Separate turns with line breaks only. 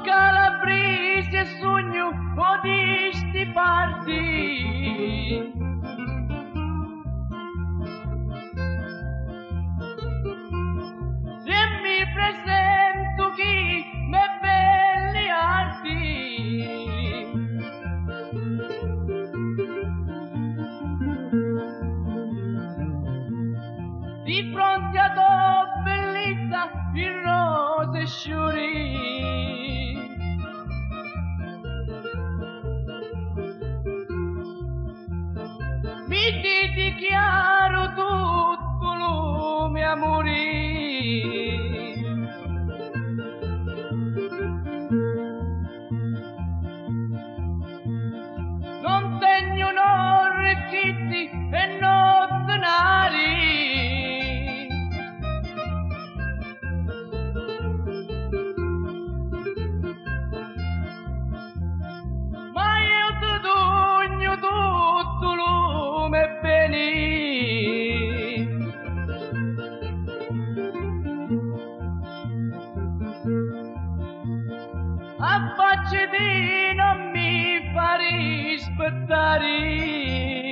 calabresi e sogno di sti parti. E mi presento chi me belli arti. Di fronte a tua bellezza in rose sciuri. Mi ti dichiaro tutto lo mio amore. Non tengo no ricchetti e no denari. Ma io ti dogno tutto lo mio bene. A faccia di non mi fare rispettare.